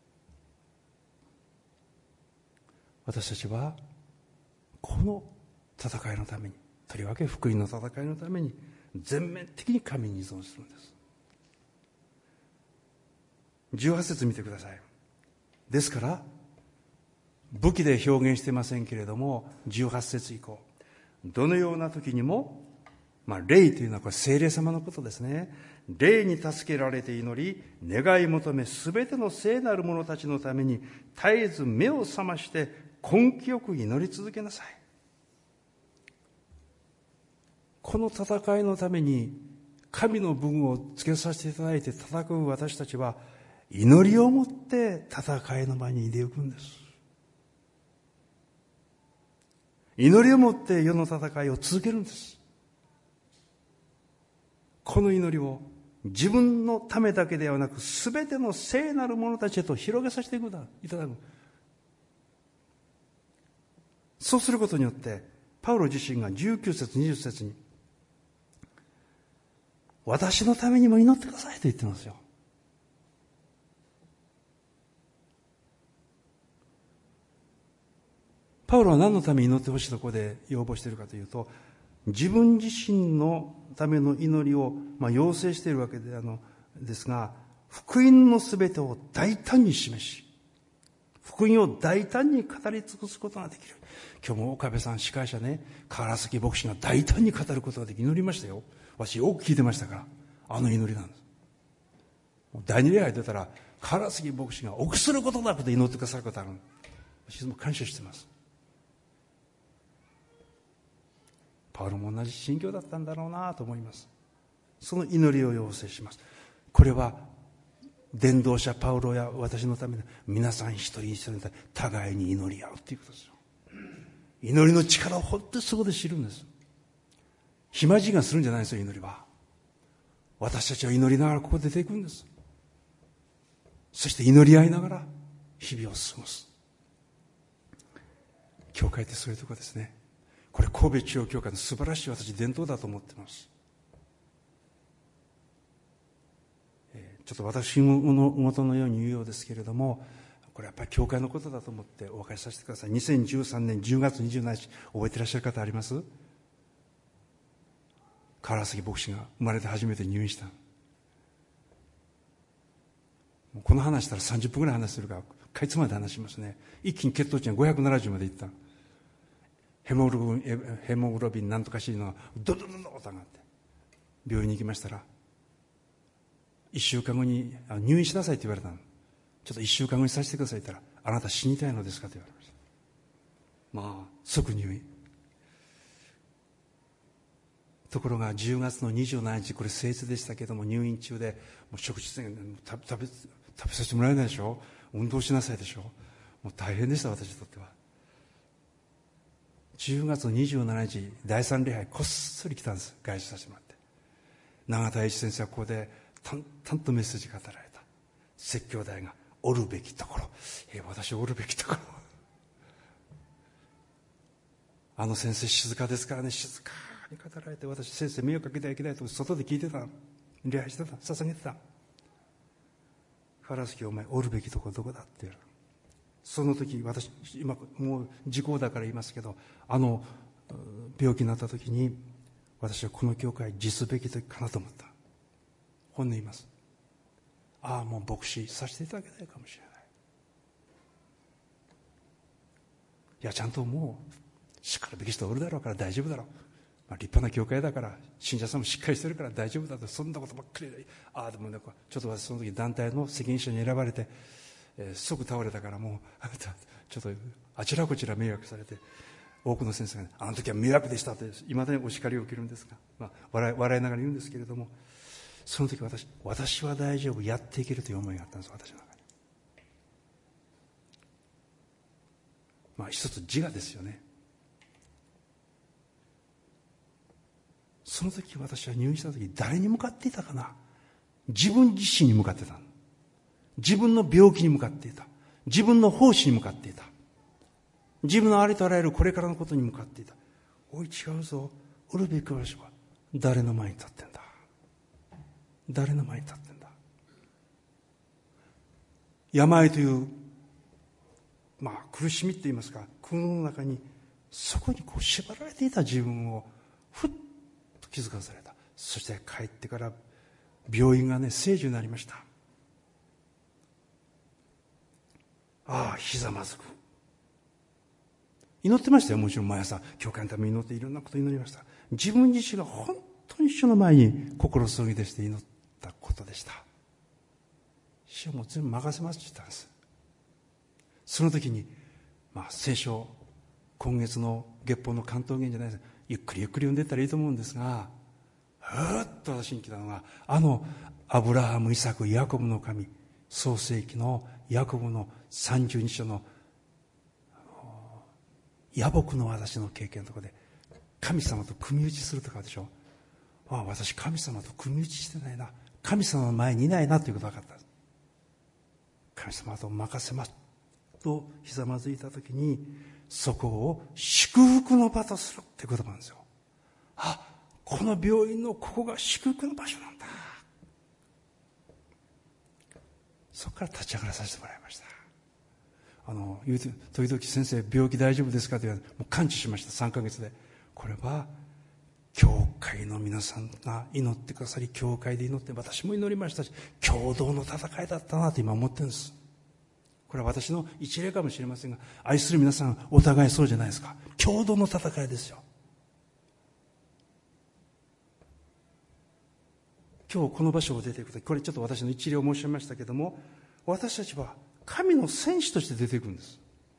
Speaker 2: 私たちはこの戦いのために、とりわけ福音の戦いのために全面的に神に依存するんです。じゅうはち節見てください。ですから武器で表現してませんけれども、じゅうはち節以降、どのような時にも、まあ、霊というのはこれ聖霊様のことですね。霊に助けられて祈り、願い求め、すべての聖なる者たちのために絶えず目を覚まして根気よく祈り続けなさい。この戦いのために神の分をつけさせていただいて戦う私たちは、祈りをもって戦いの場に出行くんです。祈りをもって世の戦いを続けるんです。この祈りを自分のためだけではなく、すべての聖なる者たちへと広げさせていただく。そうすることによって、パウロ自身がじゅうきゅう節にじゅう節に、私のためにも祈ってくださいと言ってますよ。パウロは何のために祈ってほしいところで要望しているかというと、自分自身のための祈りを、まあ、要請しているわけであのですが、福音のすべてを大胆に示し、福音を大胆に語り尽くすことができる。今日も岡部さん司会者ね、河原崎牧師が大胆に語ることができ、祈りましたよ。私よく聞いてましたから、あの祈りなんです。第二礼拝出たら、河原崎牧師が臆することなくて祈ってくださることある。私も感謝しています。パウロも同じ心境だったんだろうなと思います。その祈りを要請します。これは伝道者パウロや私のために、皆さん一人一人に互いに祈り合うということですよ。祈りの力を本当にそこで知るんです。暇人がするんじゃないですよ。祈りは私たちは祈りながらここで出ていくんです。そして祈り合いながら日々を過ごす。教会ってそういうところですね。これ神戸中央教会の素晴らしい私伝統だと思っています。ちょっと私の元のように言うようですけれども、これやっぱり教会のことだと思ってお分かりさせてください。にせんじゅうさんねんじゅうがつにじゅうしちにち覚えていらっしゃる方あります？ 川崎牧師が生まれて初めて入院した。この話したらさんじゅっぷんぐらい話するからかいつまで話しますね。一気に血糖値がごひゃくななじゅうまでいった。ヘモグロビン、ヘモグロビンなんとかしいのがドドドドと上がって病院に行きましたら、一週間後に入院しなさいって言われたの。ちょっと一週間後にさせてくださいって言ったら、あなた死にたいのですかって言われました。まあ即入院。ところがじゅうがつのにじゅうしちにち、これ聖地でしたけども、入院中でもう食事制限食べ、食べ、食べさせてもらえないでしょ、運動しなさいでしょ、もう大変でした、私にとっては。じゅうがつのにじゅうしちにち、だいさん礼拝こっそり来たんです、外出させてもらって。永田英一先生はここで淡々とメッセージ語られた。説教台がおるべきところ、えー、私おるべきところ。あの先生静かですからね、静かに語られて、私先生迷惑かけてはいけないと外で聞いてた、礼拝してた、捧げてた。烏木お前おるべきところどこだって言う。その時私今もう時効だから言いますけど、あの病気になった時に私はこの教会辞すべき時かなと思った。本音言います。ああもう牧師させていただけないかもしれない。いやちゃんともうしっかりべき人おるだろうから大丈夫だろう、まあ、立派な教会だから信者さんもしっかりしてるから大丈夫だと、そんなことばっかりで、ああでもねちょっと私その時団体の責任者に選ばれて、えー、即倒れたからもうちょっとあちらこちら迷惑されて、多くの先生が、ね、あの時は迷惑でしたっていまだにお叱りを受けるんですが、まあ、笑い、笑いながら言うんですけれども、その時私私は大丈夫、やっていけるという思いがあったんです、私の中に。まあ一つ自我ですよね。その時私は入院した時誰に向かっていたかな。自分自身に向かってた。自分の病気に向かっていた。自分の奉仕に向かっていた。自分のありとあらゆるこれからのことに向かっていた。おい違うぞ、おるべき場所は誰の前に立ってんだ、誰の前に立ってんだ。病というまあ苦しみって言いますか、苦悩の中にそこにこう縛られていた自分をふっと気づかされた。そして帰ってから病院がね聖樹になりました。ああひざまずく。祈ってましたよ、もちろん毎朝教会のために祈っていろんなことを祈りました。自分自身が本当に主の前に心を注ぎ出して祈ったことでした。主はもう全部任せますって言ったんです。その時に、まあ、聖書今月の月報の関東言じゃないです、ゆっくりゆっくり読んでいったらいいと思うんですが、ふーっと私に来たのが、あのアブラハム、イサク、ヤコブの神、創世記のヤコブのさんじゅうに章の野木の私の経験のところで、神様と組み打ちするとかでしょ。ああ私神様と組み打ちしてないな、神様の前にいないなということが分かった。神様と任せますとひざまずいたときに、そこを祝福の場とするって言葉なんですよ。あ、この病院のここが祝福の場所なんだ。そこから立ち上がらさせてもらいました。あの言うて時々先生病気大丈夫ですかと言われて、もう完治しました、さんかげつで。これは教会の皆さんが祈ってくださり、教会で祈って私も祈りましたし、共同の戦いだったなと今思ってるんです。これは私の一例かもしれませんが、愛する皆さんお互いそうじゃないですか。共同の戦いですよ。今日この場所を出ていくとき、これちょっと私の一例を申し上げましたけども、私たちは神の戦士として出ていくんです。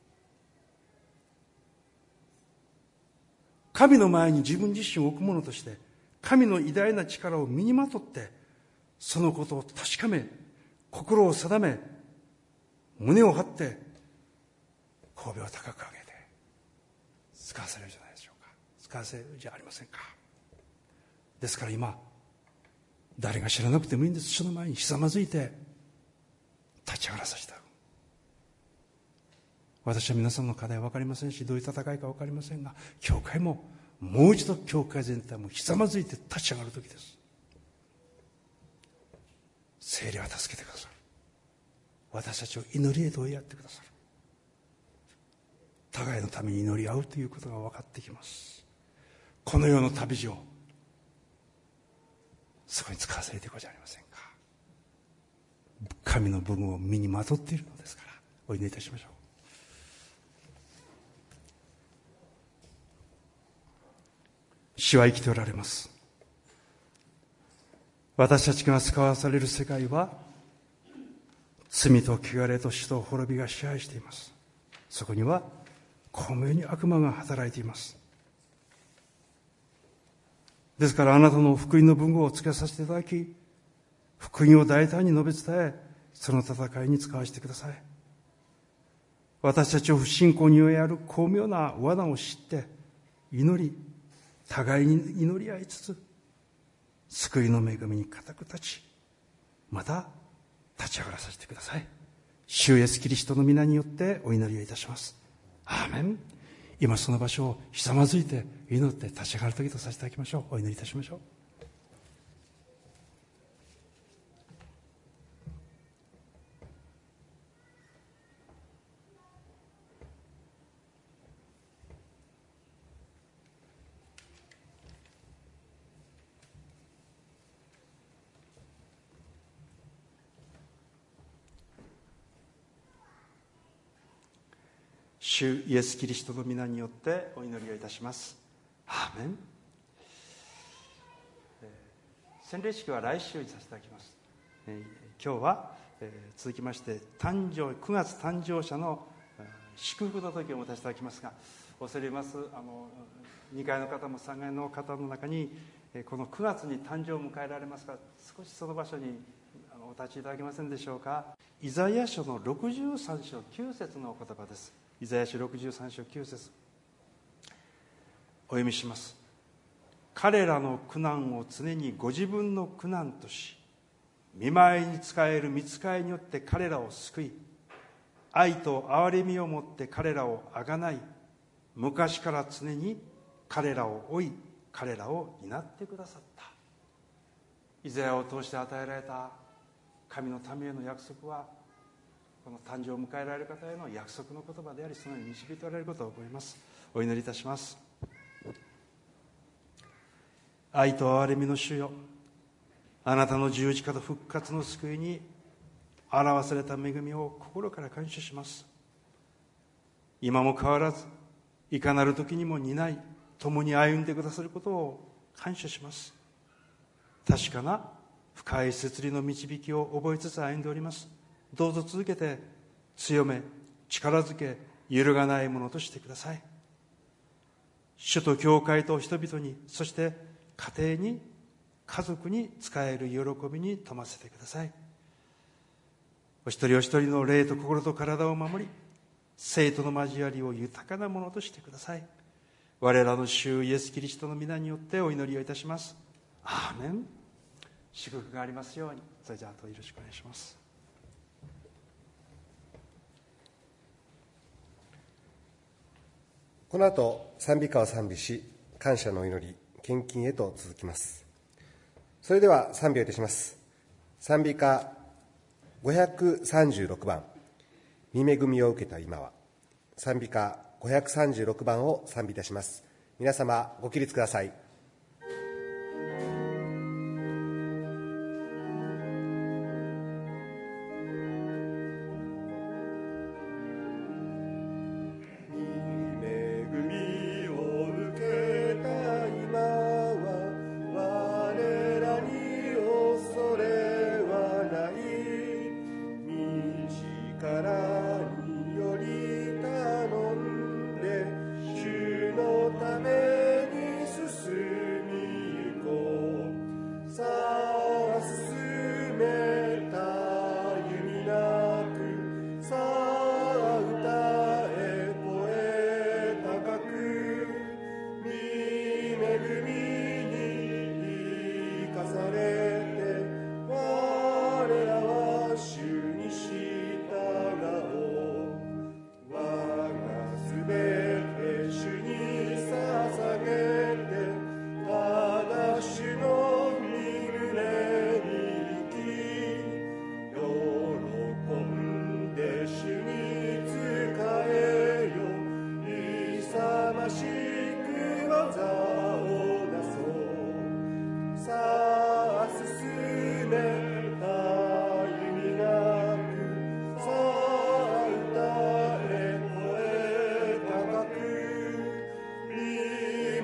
Speaker 2: 神の前に自分自身を置くものとして、神の偉大な力を身にまとって、そのことを確かめ、心を定め、胸を張って神戸を高く上げて使わせるじゃないでしょうか。使わせるじゃありませんか。ですから今誰が知らなくてもいいんです。主の前にひざまずいて立ち上がらさせた。私は皆さんの課題は分かりませんし、どういう戦いか分かりませんが、教会ももう一度教会全体もひざまずいて立ち上がる時です。聖霊は助けてくださる。私たちを祈りへと追いやってくださる。互いのために祈り合うということが分かってきます。この世の旅路をそこに使わせていこうじゃありませんか。神の分を身にまとっているのですから、お祈りいたしましょう。主は生きておられます。私たちが使わされる世界は、罪と汚れと死と滅びが支配しています。そこには巧妙に悪魔が働いています。ですからあなたの福音の文語をつけさせていただき、福音を大胆に述べ伝え、その戦いに使わせてください。私たちを不信仰に追いやる巧妙な罠を知って祈り、互いに祈り合いつつ、救いの恵みに固く立ち、また立ち上がらさせてください。主イエスキリストの皆によってお祈りをいたします。アーメン。今その場所をひざまずいて祈って立ち上がる時とさせていただきましょう。お祈りいたしましょう。主イエスキリストの皆によってお祈りをいたします。アーメン。洗礼式は来週にさせていただきます。今日は続きまして誕生くがつ誕生者の祝福の時を持たせていただきますが、恐れ入りますあのにかいの方もさんがいの方の中にこのくがつに誕生を迎えられますが、少しその場所にお立ちいただけませんでしょうか。イザヤ書のろくじゅうさん章きゅう節のお言葉です。イザヤ書ろくじゅうさん章きゅう節、お読みします。彼らの苦難を常にご自分の苦難とし、見舞いに仕える御使いによって彼らを救い、愛と憐れみをもって彼らをあがない、昔から常に彼らを追い、彼らを担ってくださった。イザヤを通して与えられた神の民への約束は、この誕生を迎えられる方への約束の言葉であり、そのように導いておられることを覚えます。お祈りいたします。愛と憐れみの主よ、あなたの十字架と復活の救いに表された恵みを心から感謝します。今も変わらず、いかなる時にも担い、共に歩んでくださることを感謝します。確かな深い摂理の導きを覚えつつ歩んでおります。どうぞ続けて強め、力づけ、揺るがないものとしてください。主と教会と人々に、そして家庭に、家族に仕える喜びに富ませてください。お一人お一人の霊と心と体を守り、生徒の交わりを豊かなものとしてください。我らの主イエスキリストの皆によってお祈りをいたします。アーメン。祝福がありますように。それじゃあ、あとよろしくお願いします。
Speaker 1: この後、賛美歌を賛美し、感謝の祈り、献金へと続きます。それでは賛美をいたします。賛美歌ごひゃくさんじゅうろくばん、御恵みを受けた今は。賛美歌ごひゃくさんじゅうろくばんを賛美いたします。皆様ご起立ください。
Speaker 4: 主のために進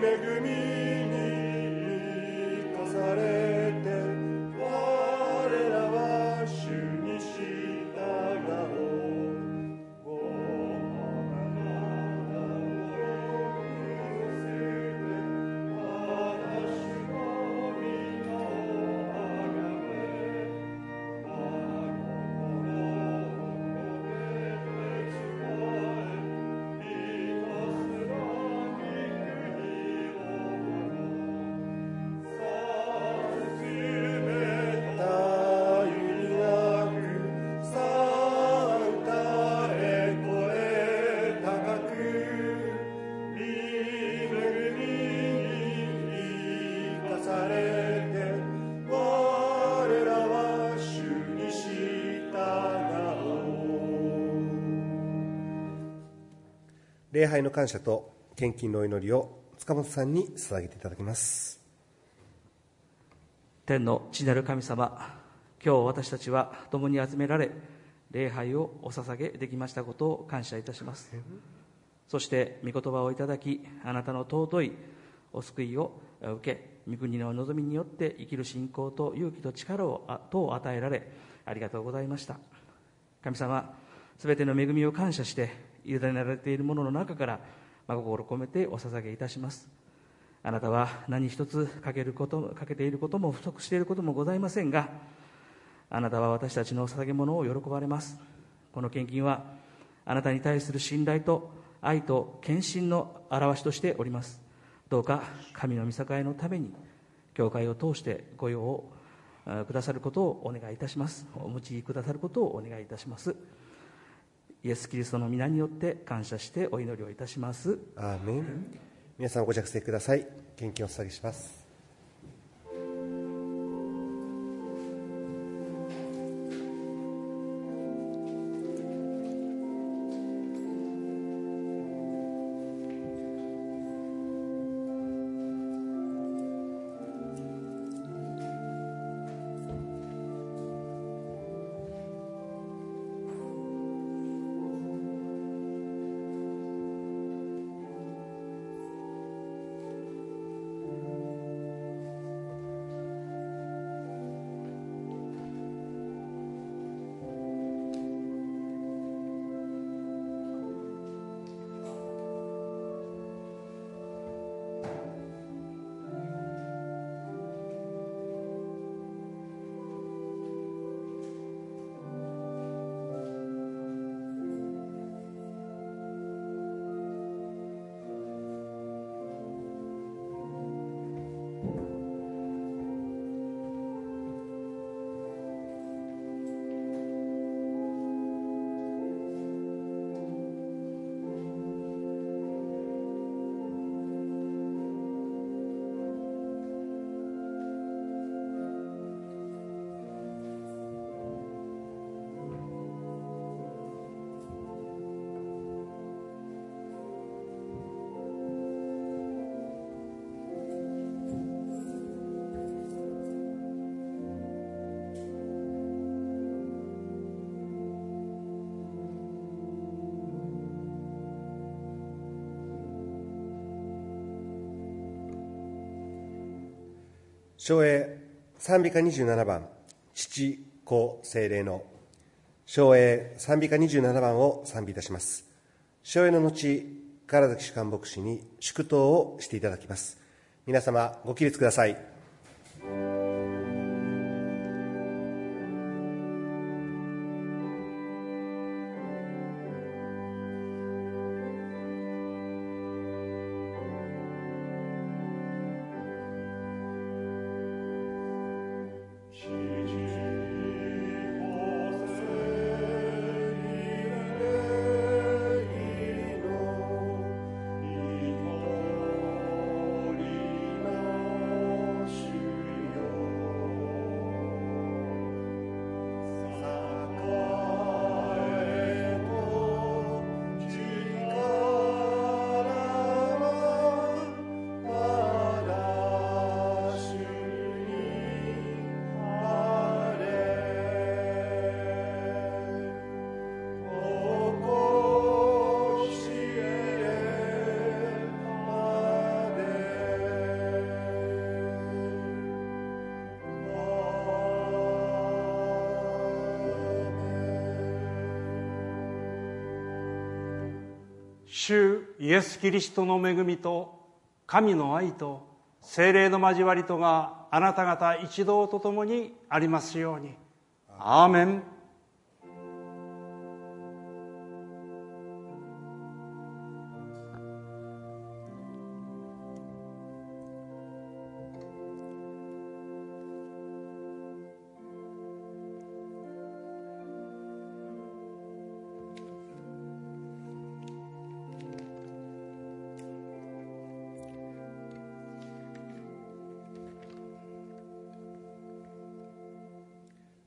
Speaker 1: 恵みに生かされて我らは主に従おう。礼拝の感謝と献金のお祈りを塚本さんに捧げていただきます。
Speaker 4: 天の父なる神様、今日私たちは共に集められ礼拝をお捧げできましたことを感謝いたします。そして御言葉をいただき、あなたの尊いお救いを受け、御国の望みによって生きる信仰と勇気と力をと与えられ、ありがとうございました。神様、すべての恵みを感謝して委ねられているものの中から真心を込めてお捧げいたします。あなたは何一つ欠けること欠けていることも不足していることもございませんが、あなたは私たちの捧げ物を喜ばれます。この献金はあなたに対する信頼と愛と献身の表しとしております。どうか神の御栄のために教会を通してご用をくださることをお願いいたします。お持ちくださることをお願いいたします。イエス・キリストの皆によって感謝してお祈りをいたします。
Speaker 1: アーメン。皆さんご着席ください。献金をお捧げします。唱詠賛美歌にじゅうななばん、父子聖霊の。唱詠賛美歌にじゅうななばんを賛美いたします。唱詠の後、唐崎主幹牧師に祝祷をしていただきます。皆様ご起立ください。主よ
Speaker 2: 主イエス・キリストの恵みと神の愛と聖霊の交わりとがあなた方一同とともにありますように。アーメン。